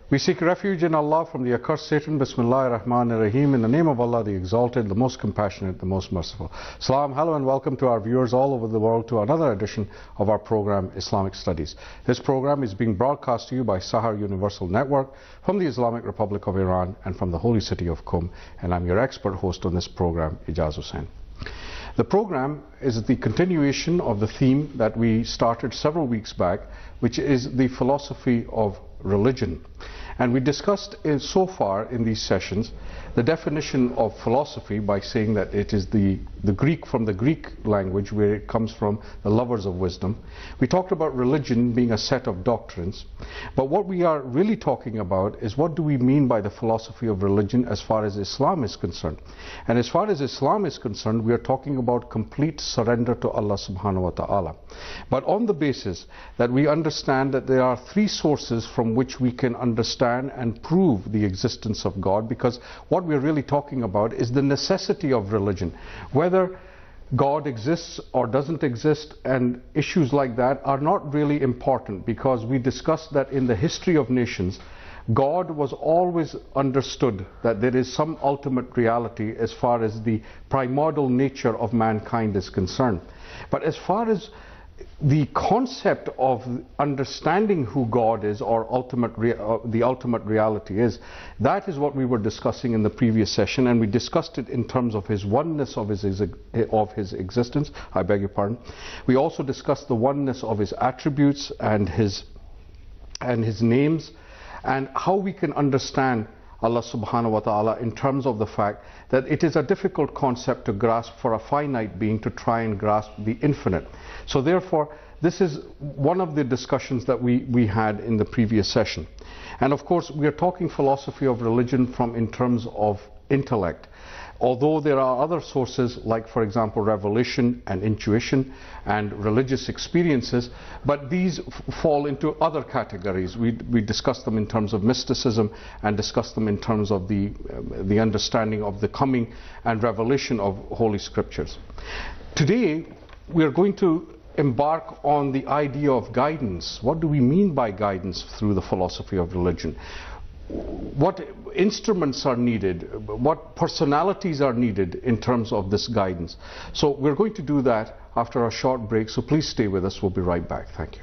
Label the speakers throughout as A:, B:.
A: We seek refuge in Allah from the accursed Satan. Bismillah ar-Rahman ar-Rahim. In the name of Allah, the Exalted, the Most Compassionate, the Most Merciful. Salam, hello and welcome to our viewers all over the world to another edition of our program, Islamic Studies. This program is being broadcast to you by Sahar Universal Network from the Islamic Republic of Iran and from the holy city of Qum. And I'm your expert host on this program, Ijaz Hussain. The program is the continuation of the theme that we started several weeks back, which is the philosophy of religion. And we discussed so far in these sessions the definition of philosophy by saying that it is the Greek, from the Greek language, where it comes from, the lovers of wisdom. We talked about religion being a set of doctrines. But what we are really talking about is what do we mean by the philosophy of religion as far as Islam is concerned. And as far as Islam is concerned, we are talking about complete surrender to Allah subhanahu wa ta'ala. But on the basis that we understand that there are three sources from which we can understand and prove the existence of God, because what we're really talking about is the necessity of religion. Whether God exists or doesn't exist, and issues like that are not really important, because we discussed that in the history of nations, God was always understood that there is some ultimate reality as far as the primordial nature of mankind is concerned. But as far as the concept of understanding who God is, or the ultimate reality is, that is what we were discussing in the previous session, and we discussed it in terms of his oneness of his existence. I beg your pardon. We also discussed the oneness of his attributes and his names, and how we can understand Allah subhanahu wa ta'ala in terms of the fact that it is a difficult concept to grasp for a finite being to try and grasp the infinite. So therefore, this is one of the discussions that we had in the previous session. And of course, we are talking philosophy of religion in terms of intellect. Although there are other sources, like for example revelation and intuition and religious experiences, but these fall into other categories. We discussed them in terms of mysticism and discussed them in terms of the understanding of the coming and revelation of Holy Scriptures. Today we are going to embark on the idea of guidance. What do we mean by guidance through the philosophy of religion? What instruments are needed, what personalities are needed in terms of this guidance. So we're going to do that after a short break, so please stay with us. We'll be right back. Thank you.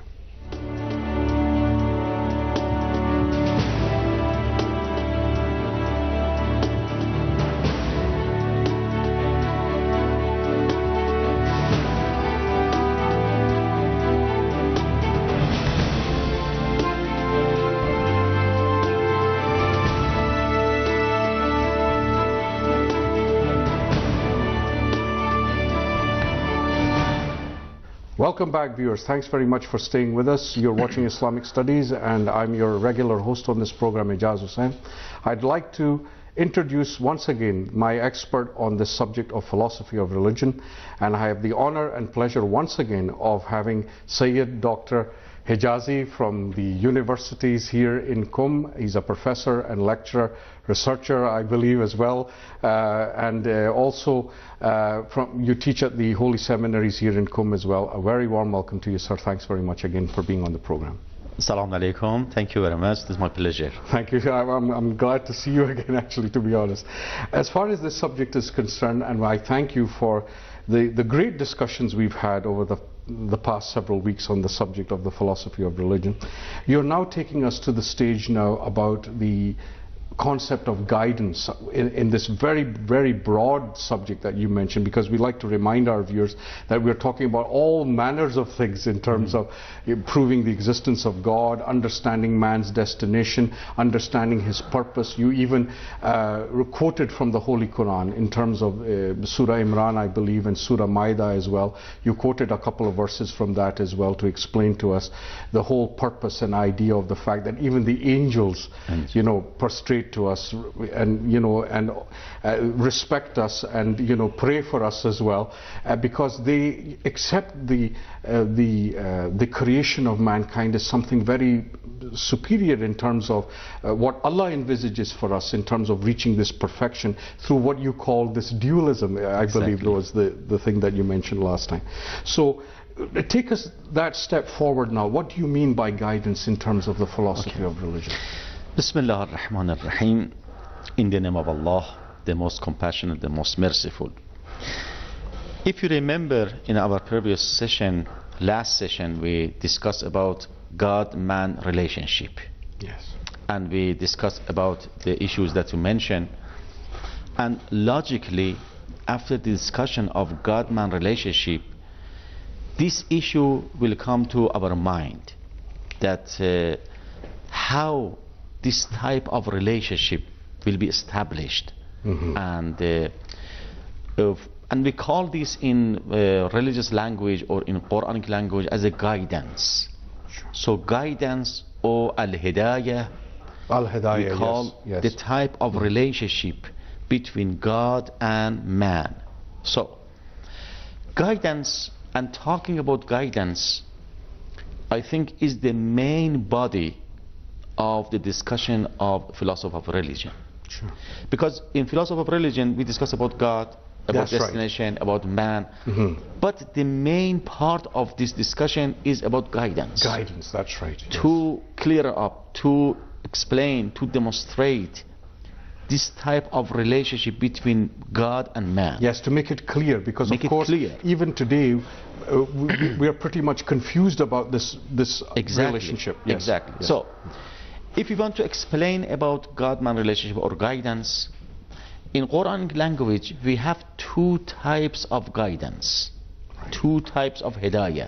A: Welcome back, viewers. Thanks very much for staying with us. You're watching Islamic Studies, and I'm your regular host on this program, Ijaz Hussain. I'd like to introduce once again my expert on this subject of philosophy of religion, and I have the honor and pleasure once again of having Sayyid Dr. Hijazi from the universities here in Qum. He's a professor and lecturer, researcher, I believe, as well, and also you teach at the holy seminaries here in Qum as well. A very warm welcome to you, sir. Thanks very much again for being on the program.
B: Assalamu alaikum. Thank you very much. This is my pleasure.
A: Thank you. I'm glad to see you again, actually, to be honest. As far as this subject is concerned, and I thank you for the great discussions we've had over the past several weeks on the subject of the philosophy of religion. You're now taking us to the stage now about the concept of guidance in this very, very broad subject that you mentioned, because we like to remind our viewers that we're talking about all manners of things in terms of proving the existence of God, understanding man's destination, understanding his purpose. You even quoted from the Holy Quran in terms of Surah Imran, I believe, and Surah Maida as well. You quoted a couple of verses from that as well to explain to us the whole purpose and idea of the fact that even the angels, prostrate to us and respect us and pray for us as well, because they accept the creation of mankind as something very superior in terms of what Allah envisages for us in terms of reaching this perfection through what you call this dualism. I believe was the thing that you mentioned last time. So take us that step forward now. What do you mean by guidance in terms of the philosophy of religion?
B: Bismillah ar-Rahman ar-Rahim. In the name of Allah, the most compassionate, the most merciful. If you remember in our previous session, last session, we discussed about God-man relationship.
A: Yes.
B: And we discussed about the issues that you mentioned. And logically, after the discussion of God-man relationship, this issue will come to our mind, that how this type of relationship will be established. And we call this in religious language or in Quranic language as a guidance.
A: Sure.
B: So guidance or al-hidayah, we call
A: yes.
B: the type of relationship between God and man. So guidance, and talking about guidance, I think is the main body of the discussion of philosophy of religion.
A: Sure.
B: Because in philosophy of religion we discuss about God, about
A: That's
B: destination, about man, but the main part of this discussion is about guidance.
A: Guidance, that's right. Yes.
B: To clear up, to explain, to demonstrate this type of relationship between God and man.
A: Yes, to make it clear, because
B: Make
A: of
B: it
A: course,
B: clear.
A: even today, we are pretty much confused about this
B: Exactly.
A: relationship. Yes.
B: Exactly.
A: Yes.
B: So, if you want to explain about God-man relationship or guidance, in Quranic language we have two types of guidance, two types of hidayah.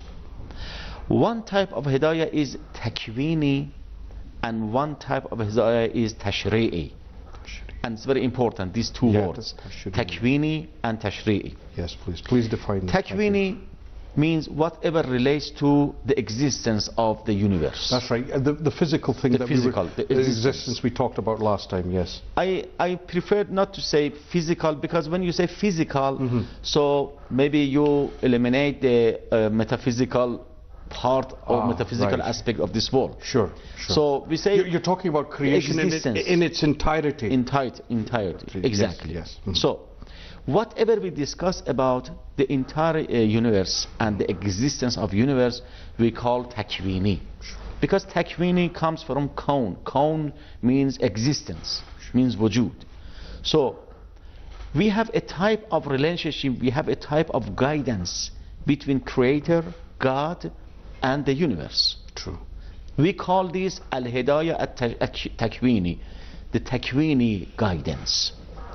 B: One type of hidayah is takwini, and one type of hidayah is tashri'i. And it's very important, these two words, takwini and tashri'i.
A: Yes, please define that.
B: Takwini means whatever relates to the existence of the universe.
A: That's right, the physical thing,
B: The
A: existence we talked about last time. Yes.
B: I prefer not to say physical, because when you say physical, so maybe you eliminate the metaphysical part or metaphysical aspect of this world.
A: Sure.
B: So we say
A: you're talking about creation in its entirety.
B: Entirety. Exactly.
A: Yes.
B: So whatever we discuss about the entire universe and the existence of universe, we call takwini. Because takwini comes from kaun. Kaun means existence, means wujud. So we have a type of relationship, we have a type of guidance between Creator, God, and the universe.
A: True.
B: We call this al-hidayah at-takwini, the takwini guidance.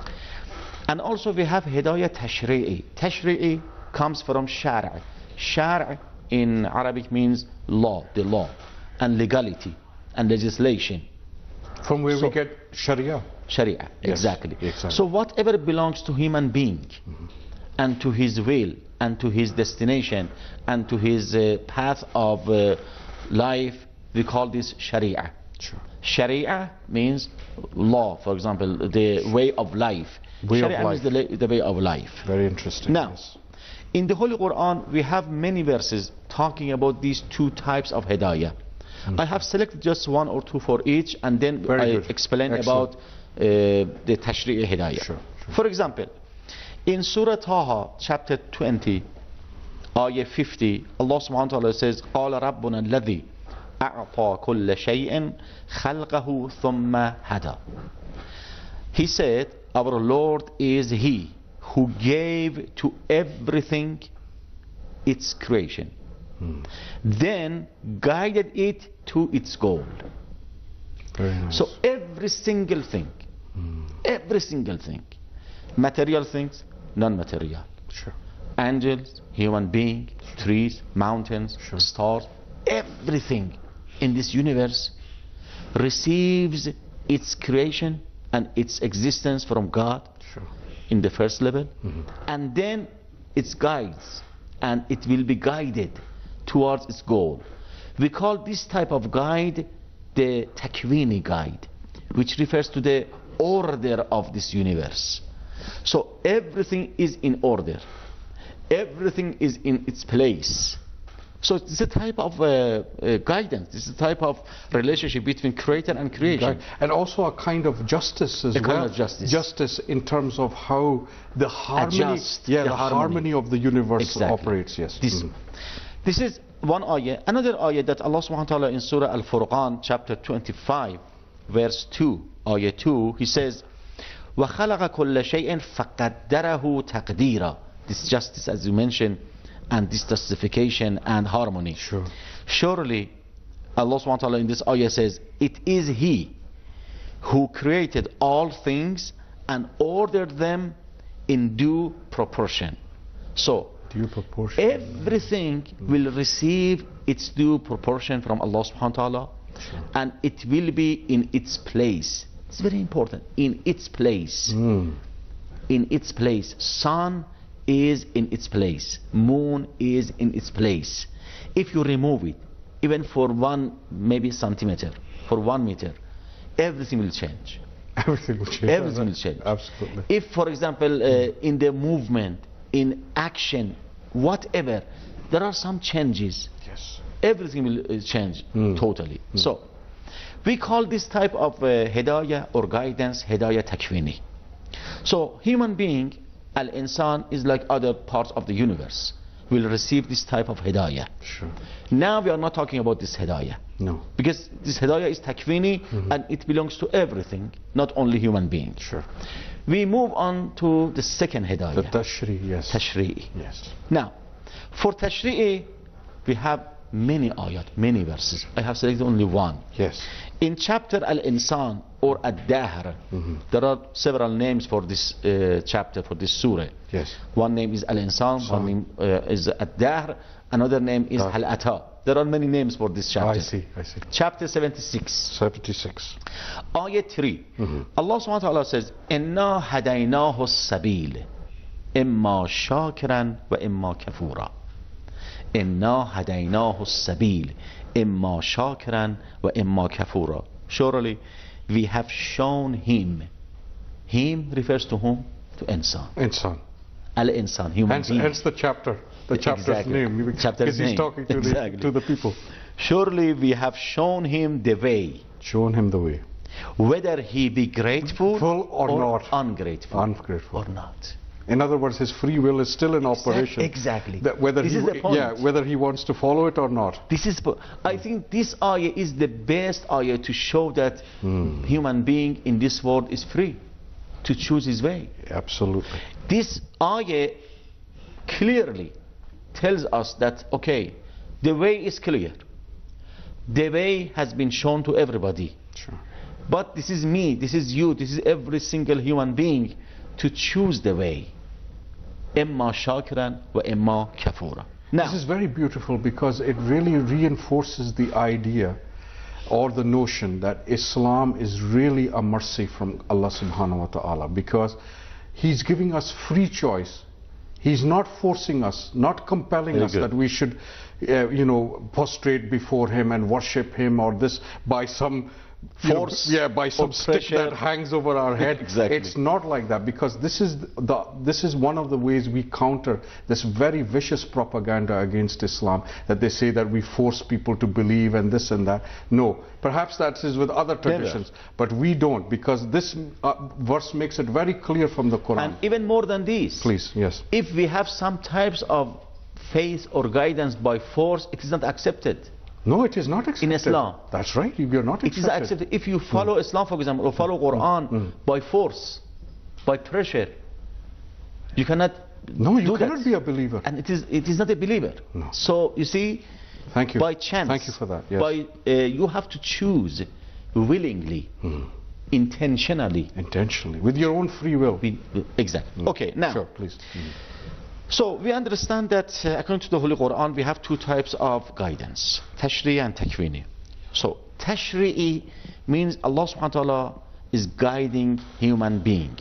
B: And also we have hidayah tashri'i. Tashri'i comes from shara'. Shara' in Arabic means law, the law, and legality and legislation.
A: From where we get Sharia.
B: Sharia,
A: Yes,
B: exactly.
A: exactly.
B: So whatever belongs to human being and to his will and to his destination and to his path of life, we call this Sharia.
A: Sure.
B: Sharia means law, for example, the way of life. Sharia means the way of life.
A: Very interesting.
B: Now,
A: yes.
B: in the Holy Quran, we have many verses talking about these two types of hidayah. I have selected just one or two for each, and then I explain about the tashri'i hidayah.
A: Sure.
B: For example, in Surah Taha, chapter 20, ayah 50, Allah subhanahu wa ta'ala says, قَالَ رَبُّنَا الَّذِي أَعْطَى كُلَّ شَيْءٍ خَلْقَهُ ثُمَّ هَدَى. He said, our Lord is He who gave to everything its creation, then guided it to its goal.
A: Very nice.
B: So every single thing, material things, non-material,
A: Sure.
B: angels, human being, trees, mountains,
A: Sure.
B: stars, everything in this universe receives its creation and its existence from God
A: Sure.
B: in the first level, and then it guides, and it will be guided towards its goal. We call this type of guide the takwini guide, which refers to the order of this universe. So everything is in order, everything is in its place. So it's a type of guidance, it's a type of relationship between creator and creation.
A: And also a kind of justice as well.
B: Kind of justice.
A: Justice in terms of how the harmony,
B: the
A: harmony of the universe operates. Yes.
B: This is one ayah. Another ayah that Allah subhanahu wa ta'ala in Surah Al-Furqan chapter 25 verse 2, ayah 2, he says, وَخَلَقَ كُلَّ شَيْءٍ فَقَدَّرَهُ تَقْدِيرًا. This justice, as you mentioned, and this justification and harmony.
A: Sure.
B: Surely, Allah subhanahu wa ta'ala in this ayah says, it is He who created all things and ordered them in due proportion. So,
A: Due proportion.
B: everything will receive its due proportion from Allah subhanahu wa ta'ala, and it will be in its place. It's very important. In its place.
A: Mm.
B: In its place. Sun is in its place. Moon is in its place. If you remove it, even for one maybe centimeter, for 1 meter, everything will change.
A: Everything will change.
B: Everything will change.
A: Absolutely.
B: If, for example, in the movement, in action, whatever, there are some changes.
A: Yes.
B: Everything will change totally. So, we call this type of hidayah or guidance hidayah takwini. So, human being, al-insan, is like other parts of the universe, will receive this type of hidayah.
A: Sure.
B: Now we are not talking about this hidayah.
A: No.
B: Because this hidayah is takwini and it belongs to everything, not only human beings.
A: Sure.
B: We move on to the second hidayah.
A: The tashri, yes.
B: Tashri'i.
A: Yes.
B: Now, for tashri'i, we have many ayat, many verses. I have selected only one.
A: Yes.
B: In chapter Al-Insan or Ad-Dahr, there are several names for this chapter, for this surah.
A: Yes.
B: One name is Al-Insan, one name is Ad-Dahr, another name is Al-Ata. There are many names for this chapter.
A: I see.
B: Chapter 76.
A: 76.
B: Ayat 3. Allah subhanahu wa ta'ala says, إِنَّا هَدَيْنَاهُ السَّبِيلِ إِمَّا شَاكِرًا وَإِمَّا كَفُورًا. إِنَّا هَدَيْنَاهُ السَّبِيلِ إِمَّا شَاكِرًا وَإِمَّا كَفُورًا. Surely we have shown him. Him refers to whom? To insan.
A: Insan.
B: Al-insan, human being.
A: Hence the chapter. The chapter's name.
B: Chapter's
A: because he's
B: name.
A: talking to, to the people.
B: Surely we have shown him the way.
A: Shown him the way.
B: Whether he be grateful
A: Full or not.
B: Ungrateful.
A: Ungrateful.
B: Or not.
A: In other words, his free will is still in operation.
B: Exactly.
A: That whether
B: This
A: he,
B: is the point.
A: Yeah, whether he wants to follow it or not.
B: This is. I think this ayah is the best ayah to show that human being in this world is free to choose his way.
A: Absolutely.
B: This ayah clearly tells us that, okay, the way is clear. The way has been shown to everybody.
A: Sure.
B: But this is me, this is you, this is every single human being to choose the way. Imma shakiran wa imma kafura. Now,
A: This is very beautiful because it really reinforces the idea or the notion that Islam is really a mercy from Allah subhanahu wa ta'ala, because He's giving us free choice. He's not forcing us, not compelling
B: Very
A: us
B: good.
A: that we should, prostrate before Him and worship Him, or this by some
B: Force
A: by some
B: or
A: stick
B: pressure.
A: that hangs over our head.
B: Exactly.
A: It's not like that, because this is one of the ways we counter this very vicious propaganda against Islam, that they say that we force people to believe and this and that. No, perhaps that is with other traditions, but we don't, because this verse makes it very clear from the Quran.
B: and even more than this,
A: Please, yes.
B: if we have some types of faith or guidance by force, it is not accepted.
A: No, it is not accepted.
B: In Islam.
A: That's right, you're not
B: It is
A: accepted.
B: accepted if you follow Islam, for example, or follow Quran by force, by pressure. You cannot
A: No, you
B: do
A: cannot
B: that.
A: be a believer.
B: And it is not a believer.
A: No.
B: So you see,
A: Thank you.
B: by chance,
A: Thank you for that. Yes.
B: by you have to choose willingly, intentionally.
A: Intentionally, with your own free will.
B: Exactly. Okay, now,
A: Sure, please.
B: so we understand that according to the Holy Quran, we have two types of guidance, tashri'i and takwini. So tashri'i means Allah subhanahu wa ta'ala is guiding human being.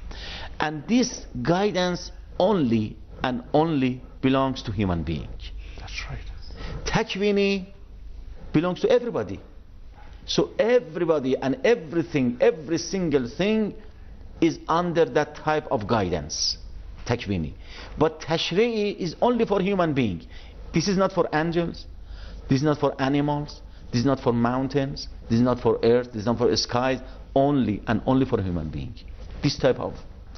B: And this guidance only and only belongs to human being.
A: That's right.
B: Takwini belongs to everybody. So everybody and everything, every single thing is under that type of guidance. Takwini. But tashri'i is only for human being. This is not for angels. This is not for animals. This is not for mountains. This is not for earth. This is not for skies. Only and only for human being. This type of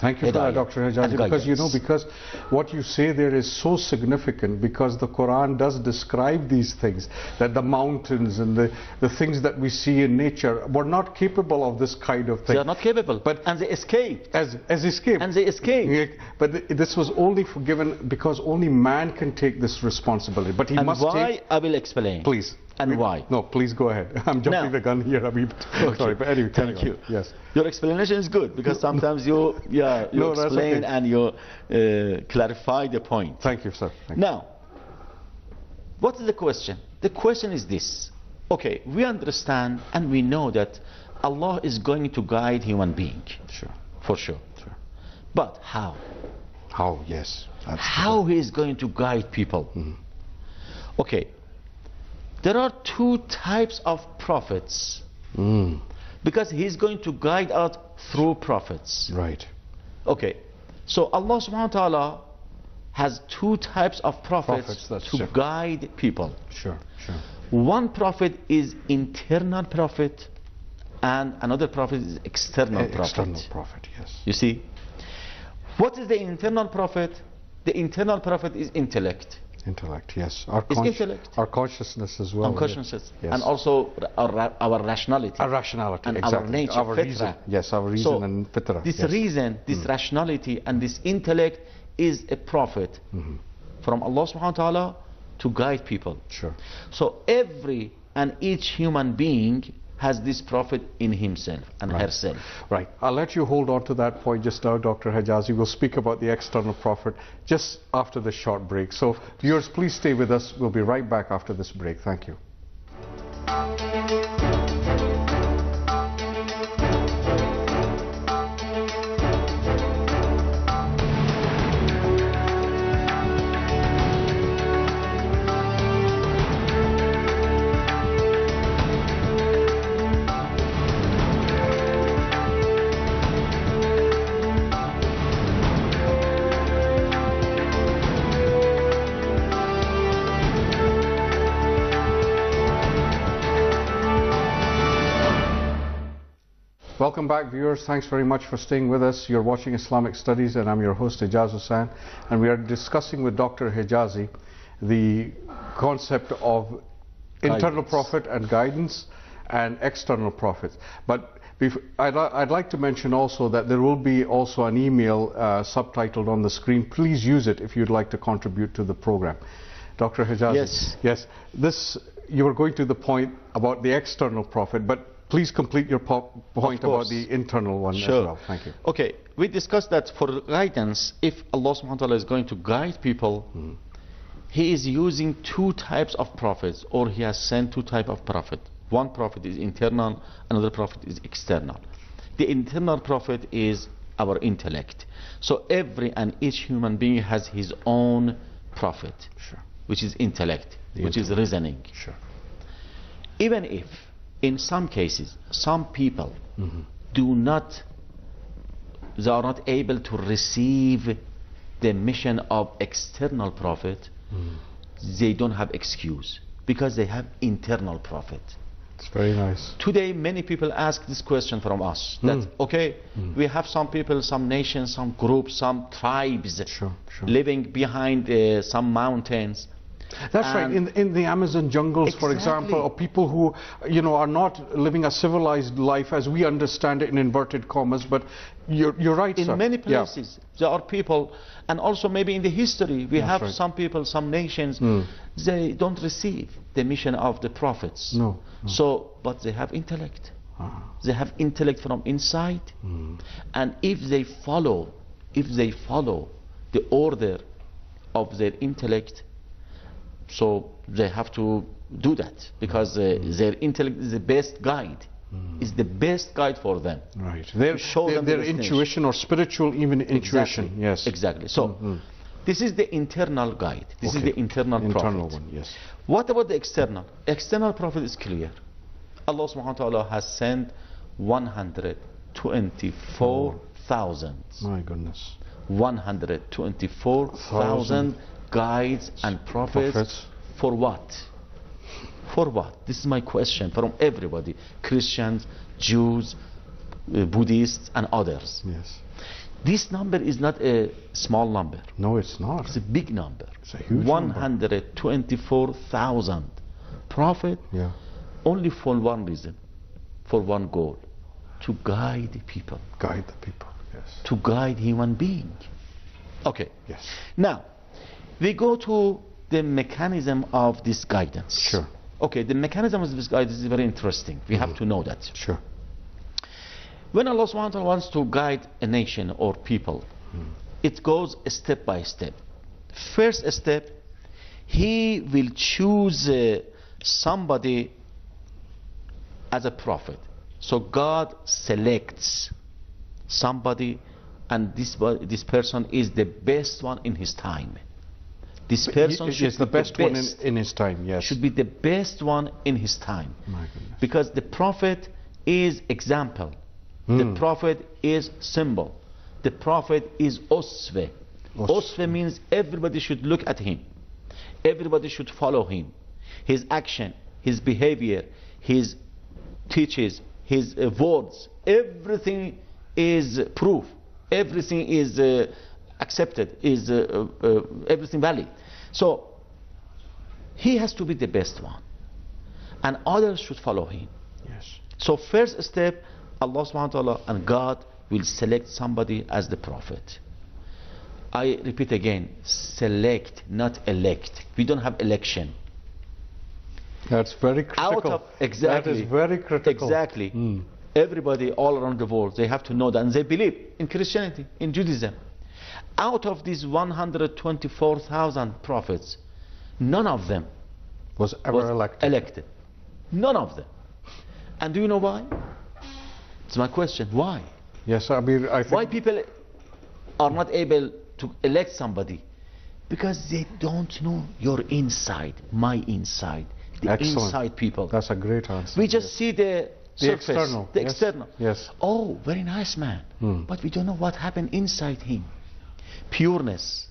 A: Thank you for that, Dr. Hijazi, because you know, because what you say there is so significant, because the Quran does describe these things, that the mountains and the things that we see in nature were not capable of this kind of thing.
B: They are not capable, and they escaped.
A: As escaped.
B: And they escaped.
A: But this was only forgiven because only man can take this responsibility. But he
B: and
A: must
B: why?
A: take...
B: I will explain.
A: Please.
B: And why?
A: No, please go ahead. I'm jumping the gun here, Habib.
B: Okay.
A: Sorry, but anyway,
B: thank you.
A: Yes.
B: Your explanation is good, because sometimes you explain and you clarify the point.
A: Thank you, sir. Thank
B: now, what is the question? The question is this. Okay, we understand and we know that Allah is going to guide human being.
A: Sure.
B: For sure.
A: Sure.
B: But how?
A: How, yes.
B: How He is going to guide people? Okay. There are two types of prophets, because He's going to guide us through prophets.
A: Right.
B: Okay, so Allah subhanahu wa ta'ala has two types of prophets to guide people.
A: Sure, sure.
B: One prophet is internal prophet, and another prophet is external prophet.
A: External prophet, yes.
B: You see, what is the internal prophet? The internal prophet is intellect.
A: Intellect, yes.
B: Intellect.
A: Our consciousness as well.
B: Our consciousness,
A: yes.
B: And also our rationality.
A: Our rationality,
B: and
A: exactly.
B: our nature,
A: our reason. Yes, our reason and fitra.
B: This reason, this rationality, and this intellect is a prophet from Allah subhanahu wa ta'ala to guide people.
A: Sure.
B: So every and each human being has this prophet in himself and herself.
A: Right. I'll let you hold on to that point just now, Dr. Hijazi. We'll speak about the external prophet just after this short break. So viewers, please stay with us. We'll be right back after this break. Thank you. Welcome back, viewers. Thanks very much for staying with us. You're watching Islamic Studies and I'm your host Ijaz Hussain, and we are discussing with Dr. Hijazi the concept of internal prophet and guidance and external prophets. But I'd like to mention also that there will be also an email subtitled on the screen. Please use it if you'd like to contribute to the program. Dr. Hijazi. Yes. This, you were going to the point about the external prophet, but please complete your point about the internal one as well. Thank you.
B: Okay, we discussed that for guidance, if Allah subhanahu wa ta'ala is going to guide people, He is using two types of prophets, or He has sent two types of prophet. One prophet is internal, another prophet is external. The internal prophet is our intellect. So every and each human being has his own prophet, which is intellect, which is reasoning. Even if in some cases, some people they are not able to receive the mission of external prophet, they don't have excuse, because they have internal prophet.
A: It's very nice.
B: Today, many people ask this question from us, that, okay, we have some people, some nations, some groups, some tribes living behind some mountains.
A: That's right. In the Amazon jungles, for example, or people who, you know, are not living a civilized life as we understand it in inverted commas. But you're right, sir.
B: In many places, there are people, and also maybe in the history, we have some people, some nations, they don't receive the mission of the prophets. So, but they have intellect. They have intellect from inside, and if they follow the order of their intellect, so they have to do that, because their intellect is the best guide. Is the best guide for them.
A: Right. Their intuition, or spiritual even intuition. Yes.
B: Exactly. So this is the internal guide. This is the internal prophet.
A: One, yes.
B: What about the external? External prophet is clear. Allah subhanahu wa ta'ala has sent 124,000.
A: My goodness.
B: 124,000 guides and prophets. For what? For what? This is my question from everybody. Christians, Jews, Buddhists and others.
A: Yes.
B: This number is not a small number.
A: No, it's not.
B: It's a big number.
A: It's a huge number.
B: 124,000 prophet,
A: Yeah.
B: only for one reason, for one goal, to guide people,
A: Guide the people. Yes.
B: to guide human being. Okay.
A: Yes.
B: Now, we go to the mechanism of this guidance.
A: Sure.
B: Okay, the mechanism of this guidance is very interesting. We have to know that.
A: Sure.
B: When Allah subhanahu wa ta'ala wants to guide a nation or people, it goes step by step. First step, He will choose somebody as a prophet. So God selects somebody, and this person is the best one in his time. This person
A: He
B: should
A: is the
B: be
A: best one in his time. Yes.
B: should be the best one in his time.
A: My goodness.
B: Because the prophet is example. The prophet is symbol. The prophet is usve. Usve means everybody should look at him. Everybody should follow him. His action, his behavior, his teaches, his words, everything is proof. Everything is accepted, is everything valid. So he has to be the best one, and others should follow him.
A: Yes.
B: So first step, Allah subhanahu wa ta'ala and God will select somebody as the prophet. I repeat again, select, not elect. We don't have election.
A: That's very critical.
B: Exactly.
A: That is very critical.
B: Exactly. Everybody all around the world, they have to know that, and they believe in Christianity, in Judaism. Out of these 124,000 prophets, none of them
A: Was ever elected.
B: None of them. And do you know why? It's my question. Why?
A: Yes, I mean, I think.
B: Why people are not able to elect somebody? Because they don't know your inside, my inside, the
A: Excellent.
B: inside people.
A: That's a great answer.
B: We just see the surface,
A: external.
B: the
A: Yes.
B: external.
A: Yes.
B: Oh, very nice man. But we don't know what happened inside him. Pureness.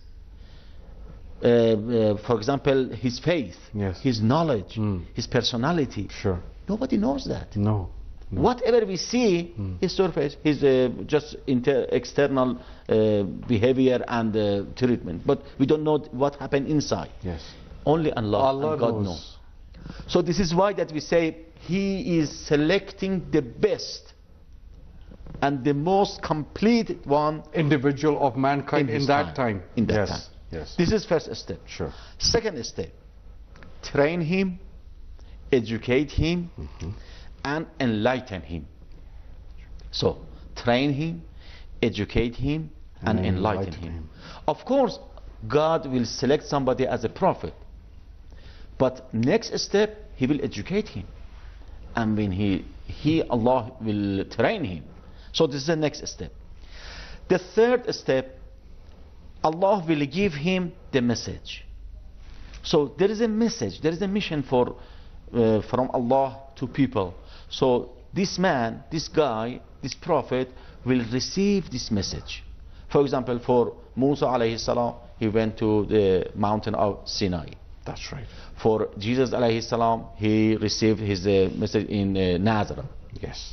B: For example, his faith,
A: Yes.
B: his knowledge, his personality.
A: Sure.
B: Nobody knows that.
A: No. No.
B: Whatever we see, his surface, his just external behavior and treatment. But we don't know what happened inside.
A: Yes.
B: Only Allah and God
A: knows.
B: knows. So this is why that we say He is selecting the best and the most complete one
A: Individual of mankind in
B: his
A: that time.
B: In that
A: Yes.
B: time.
A: Yes.
B: This is first step.
A: Sure.
B: Second step, train him, educate him, and enlighten him. So, train him, educate him, and enlighten him. Of course, God will select somebody as a prophet. But next step, He will educate him. And when Allah will train him. So this is the next step. The third step, Allah will give him the message. So there is a message, there is a mission from Allah to people. So this man, this guy, this prophet will receive this message. For example, for Musa alayhi salam, he went to the mountain of Sinai.
A: That's right.
B: For Jesus alayhi salam, he received his message in Nazareth.
A: Yes.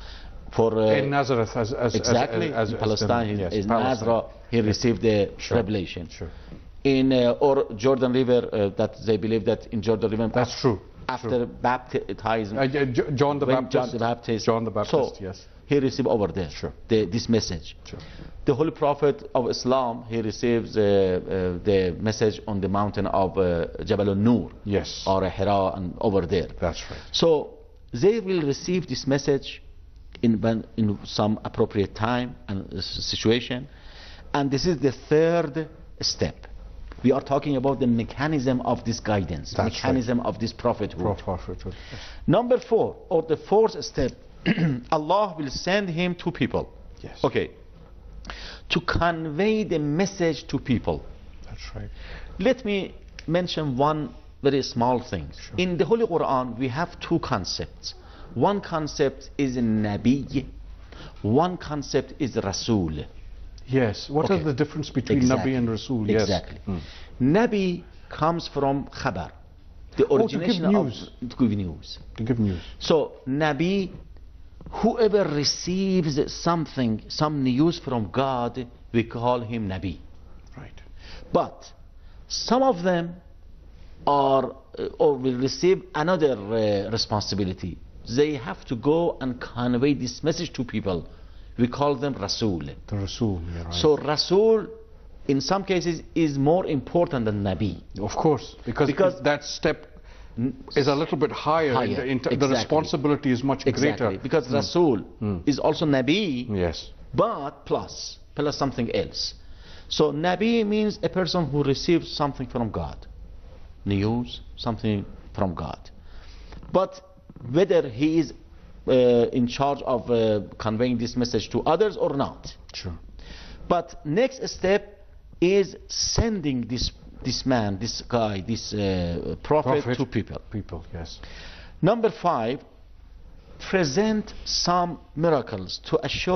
B: In
A: Nazareth, as
B: in Palestine,
A: yes,
B: in
A: Palestine.
B: Nazareth, he received the revelation.
A: Sure.
B: In or Jordan River, that they believe that in Jordan River.
A: That's true.
B: After baptism,
A: John the
B: Baptist.
A: John the Baptist.
B: So
A: yes.
B: he received over there this message.
A: Sure.
B: The Holy Prophet of Islam, he receives the message on the mountain of Jabal al-Nur.
A: Yes.
B: Or Hira, and over there.
A: That's right.
B: So they will receive this message in some appropriate time and situation. And this is the third step. We are talking about the mechanism of this guidance,
A: That's
B: mechanism of this prophethood.
A: Prophethood.
B: Number 4, or the fourth step, Allah will send him to people.
A: Yes.
B: Okay. To convey the message to people.
A: That's right.
B: Let me mention one very small thing.
A: Sure.
B: In the Holy Quran, we have two concepts. One concept is Nabi, one concept is Rasul.
A: Yes. What
B: Okay.
A: is the difference between
B: Exactly.
A: Nabi and Rasul?
B: Exactly.
A: Yes.
B: Nabi comes from Khabar, the origination
A: news.
B: of to give news.
A: To give news.
B: So Nabi whoever receives something, some news from God, we call him Nabi.
A: Right.
B: But some of them are or will receive another responsibility. They have to go and convey this message to people. We call them Rasul.
A: The Rasul, yeah, right.
B: So Rasul, in some cases, is more important than Nabi.
A: Of course, because that step is a little bit higher. The
B: Exactly.
A: responsibility is much
B: Exactly.
A: greater.
B: Because Rasul is also Nabi,
A: Yes.
B: but plus something else. So Nabi means a person who receives something from God. News, something from God. But whether he is in charge of conveying this message to others or not.
A: Sure.
B: But next step is sending this man, this guy, this prophet to people.
A: People, yes.
B: Number 5, present some miracles to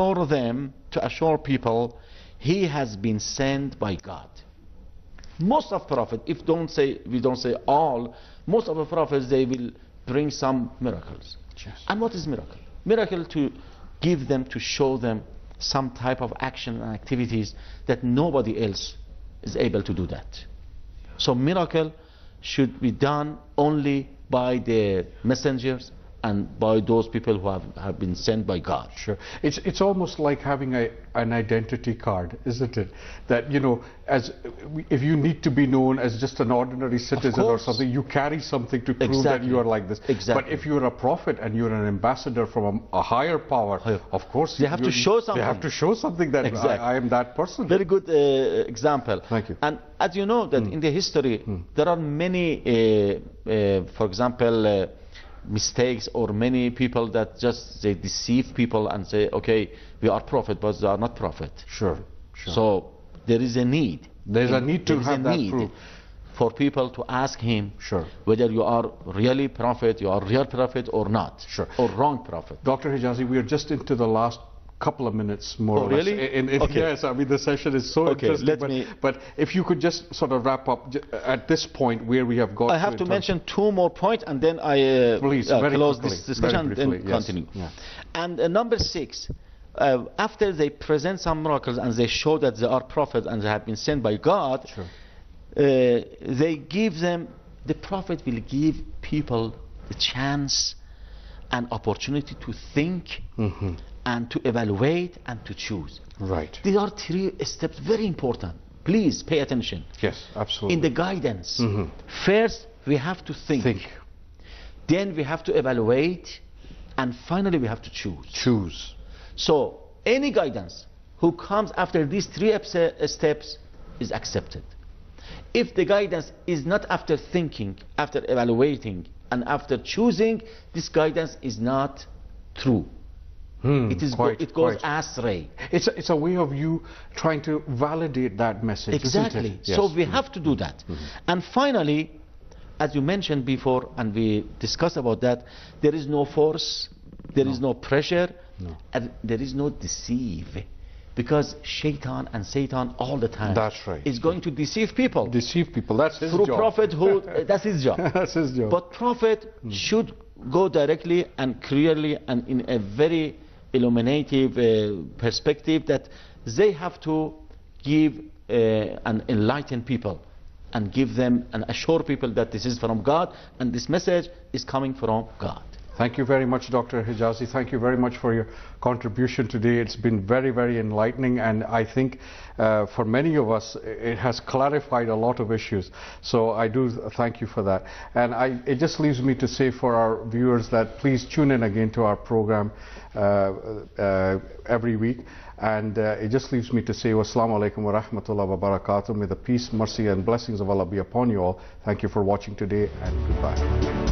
B: assure people he has been sent by God. Most of prophets, we don't say all, most of the prophets, they will bring some miracles.
A: Yes.
B: And what is miracle? Miracle to give them, to show them some type of action and activities that nobody else is able to do that. So miracle should be done only by the messengers and by those people who have been sent by God.
A: Sure. It's almost like having an identity card, isn't it? That, you know, if you need to be known as just an ordinary citizen or something, you carry something to prove that you are like this.
B: Exactly.
A: But if you're a prophet and you're an ambassador from a higher power, of course
B: they have to show something.
A: They have to show something that I am that person.
B: Very good example.
A: Thank you.
B: And as you know that in the history there are many, for example, mistakes, or many people that just they deceive people and say, okay, we are prophet, but they are not prophet.
A: Sure.
B: So there is a need.
A: There's a need to have that proof
B: for people to ask him
A: whether
B: you are really prophet, you are real prophet or not, or wrong prophet.
A: Dr. Hijazi, we are just into the last couple of minutes more or
B: really?
A: less.
B: Okay.
A: Yes, I mean the session is so interesting. But if you could just sort of wrap up at this point where we have got.
B: I have to mention 2 more points and then I close this discussion and then continue.
A: Yeah.
B: And number 6, after they present some miracles and they show that they are prophets and they have been sent by God, they give them, the prophet will give people the chance and opportunity to think and to evaluate and to choose.
A: Right.
B: These are 3 steps, very important. Please pay attention.
A: Yes, absolutely.
B: In the guidance, first we have to think. Then we have to evaluate, and finally we have to choose. So any guidance who comes after these 3 steps is accepted. If the guidance is not after thinking, after evaluating, and after choosing, this guidance is not true. It goes astray.
A: It's a way of you trying to validate that message.
B: Exactly.
A: Isn't it? Yes.
B: So we have to do that. And finally, as you mentioned before, and we discussed about that, there is no force, there is no pressure, and there is no deceive. Because Shaitan and Satan all the time is going to deceive people.
A: Deceive people, that's his
B: job.
A: Through
B: prophethood, that's his job.
A: That's his job.
B: But prophet should go directly and clearly and in a very illuminative perspective that they have to give and enlighten people and give them and assure people that this is from God and this message is coming from God.
A: Thank you very much, Dr. Hijazi. Thank you very much for your contribution today. It's been very, very enlightening, and I think for many of us it has clarified a lot of issues. So I do thank you for that. And it just leaves me to say for our viewers that please tune in again to our program every week. And it just leaves me to say wassalamu alaikum wa rahmatullahi wa barakatuh. May the peace, mercy and blessings of Allah be upon you all. Thank you for watching today, and goodbye.